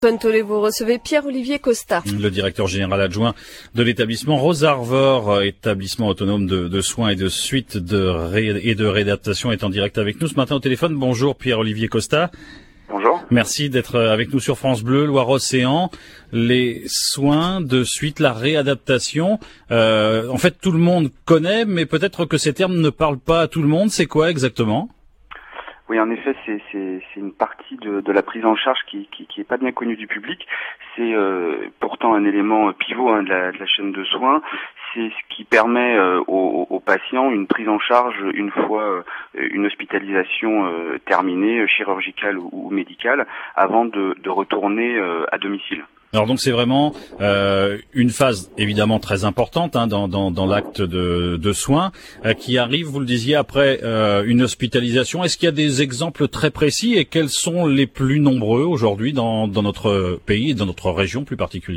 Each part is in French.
Tollet, vous recevez Pierre-Olivier Costa. Le directeur général adjoint de l'établissement Rose Arvor, établissement autonome de soins et de suite et de réadaptation, est en direct avec nous ce matin au téléphone. Bonjour Pierre-Olivier Costa. Bonjour. Merci d'être avec nous sur France Bleu, Loire-Océan. Les soins de suite, la réadaptation, en fait tout le monde connaît, mais peut-être que ces termes ne parlent pas à tout le monde. C'est quoi exactement ? Oui, en effet, c'est une partie de la prise en charge qui est pas bien connue du public. C'est pourtant un élément pivot de la chaîne de soins. C'est ce qui permet aux patients une prise en charge une fois une hospitalisation terminée, chirurgicale ou médicale, avant de retourner à domicile. Alors donc c'est vraiment une phase évidemment très importante dans l'acte de soins qui arrive, vous le disiez, après une hospitalisation. Est-ce qu'il y a des exemples très précis et quels sont les plus nombreux aujourd'hui dans notre pays et dans notre région plus particulièrement ?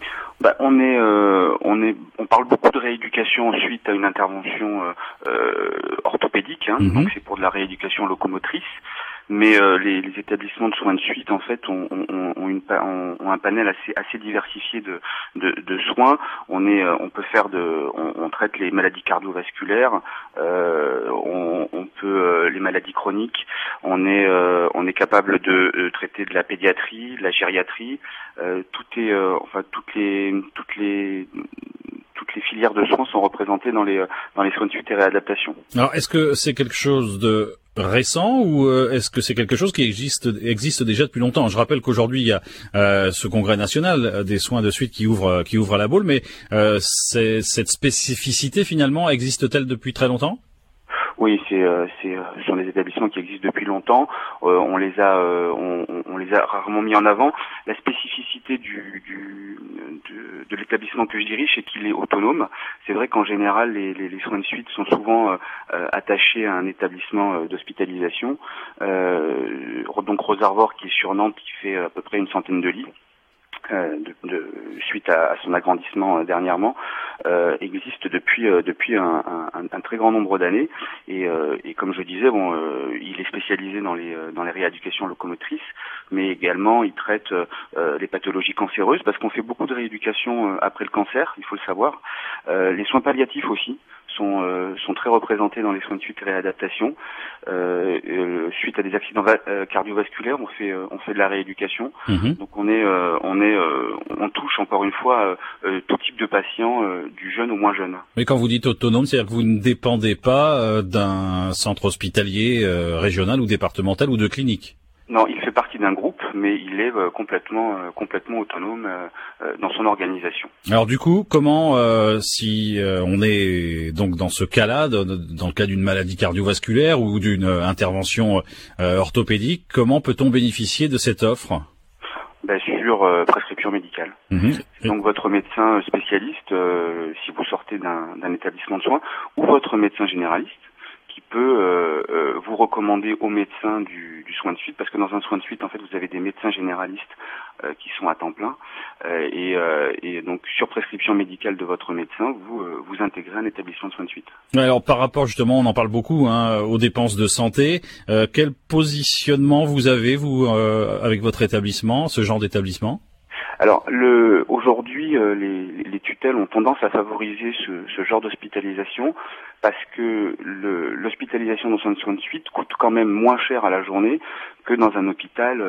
On parle beaucoup de rééducation suite à une intervention orthopédique, donc c'est pour de la rééducation locomotrice. Mais les établissements de soins de suite en fait ont un panel assez diversifié de soins. On traite les maladies cardiovasculaires, on peut les maladies chroniques. On est capable de traiter de la pédiatrie, de la gériatrie. Toutes les filières de soins sont représentées dans les soins de suite et réadaptation. Alors, est-ce que c'est quelque chose de récent ou est-ce que c'est quelque chose qui existe déjà depuis longtemps ? Je rappelle qu'aujourd'hui il y a ce congrès national des soins de suite qui ouvre à la Baule, mais cette spécificité finalement existe-t-elle depuis très longtemps ? Oui, ce sont des établissements qui existent depuis longtemps. On les a rarement mis en avant. La spécificité de l'établissement que je dirige, c'est qu'il est autonome. C'est vrai qu'en général, les soins de suite sont souvent attachés à un établissement d'hospitalisation. Donc Rose Arvor, qui est sur Nantes, qui fait à peu près une centaine de lits. Suite à son agrandissement dernièrement, existe depuis un très grand nombre d'années et comme je disais, il est spécialisé dans les rééducations locomotrices, mais également il traite les pathologies cancéreuses parce qu'on fait beaucoup de rééducation après le cancer, il faut le savoir. Les soins palliatifs aussi sont très représentés dans les soins de suite et réadaptation. Suite à des accidents cardiovasculaires, on fait de la rééducation. Donc on touche encore une fois tout type de patients, du jeune au moins jeune. Mais quand vous dites autonome, c'est-à-dire que vous ne dépendez pas d'un centre hospitalier régional ou départemental ou de clinique ? Non, il fait partie d'un groupe, mais il est complètement autonome dans son organisation. Alors du coup, comment, si on est donc dans ce cas-là, dans le cas d'une maladie cardiovasculaire ou d'une intervention orthopédique, comment peut-on bénéficier de cette offre ? Sur prescription médicale. Donc votre médecin spécialiste, si vous sortez d'un établissement de soins, ou votre médecin généraliste, qui peut vous recommander au médecin du soin de suite, parce que dans un soin de suite, en fait, vous avez des médecins généralistes qui sont à temps plein, et donc sur prescription médicale de votre médecin, vous intégrez un établissement de soins de suite. Alors par rapport justement, on en parle beaucoup aux dépenses de santé, quel positionnement vous avez vous avec votre établissement, ce genre d'établissement ? Alors aujourd'hui, les tutelles ont tendance à favoriser ce genre d'hospitalisation parce que l'hospitalisation dans un soin de suite coûte quand même moins cher à la journée que dans un hôpital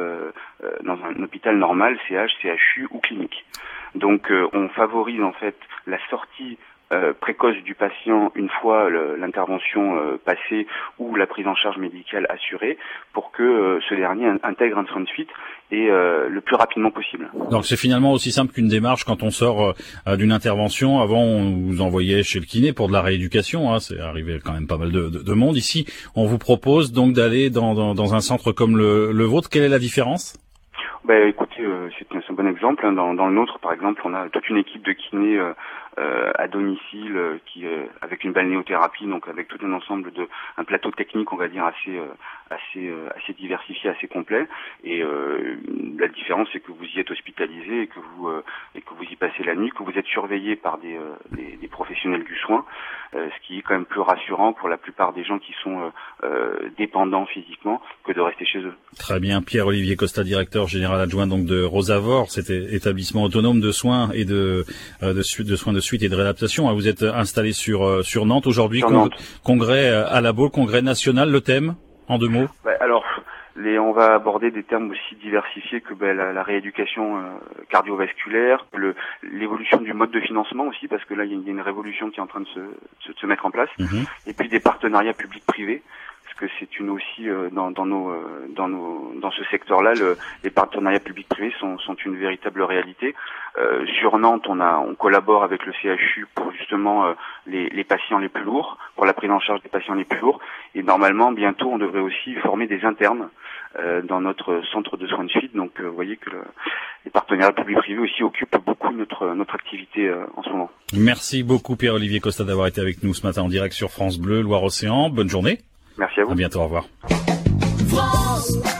normal, CH, CHU ou clinique. Donc on favorise en fait la sortie précoce du patient une fois l'intervention passée ou la prise en charge médicale assurée pour que ce dernier intègre un soin de suite et le plus rapidement possible. Donc c'est finalement aussi simple qu'une démarche quand on sort d'une intervention. Avant on vous envoyait chez le kiné pour de la rééducation, c'est arrivé quand même pas mal de monde. Ici on vous propose donc d'aller dans un centre comme le vôtre. Quelle est la différence ? Écoutez, c'est un bon exemple. Dans le nôtre, par exemple, on a toute une équipe de kinés à domicile qui avec une balnéothérapie, donc avec tout un ensemble un plateau technique, on va dire assez diversifié, assez complet. Et la différence, c'est que vous y êtes hospitalisé et que vous y passez la nuit, que vous êtes surveillé par des professionnels du soin, ce qui est quand même plus rassurant pour la plupart des gens qui sont dépendants physiquement que de rester chez eux. Très bien, Pierre-Olivier Costa, directeur général générale adjointe donc de Rosavor, cet établissement autonome de soins et de soins de suite et de réadaptation. Vous êtes installé sur Nantes aujourd'hui. Congrès à la Baule, congrès national. Le thème, en 2 mots. Alors, on va aborder des termes aussi diversifiés que la rééducation cardiovasculaire, l'évolution du mode de financement aussi, parce que là il y a une révolution qui est en train de se mettre en place, et puis des partenariats publics-privés, parce que c'est une aussi dans ce secteur-là, les partenariats publics-privés sont une véritable réalité. Sur Nantes, on collabore avec le CHU pour justement les patients les plus lourds, pour la prise en charge des patients les plus lourds, et normalement bientôt on devrait aussi former des internes dans notre centre de soins de suite. Donc vous voyez que les partenariats publics-privés aussi occupent beaucoup notre activité en ce moment. Merci beaucoup Pierre-Olivier Costa d'avoir été avec nous ce matin en direct sur France Bleu Loire-Océan. Bonne journée. Merci à vous. À bientôt, au revoir. France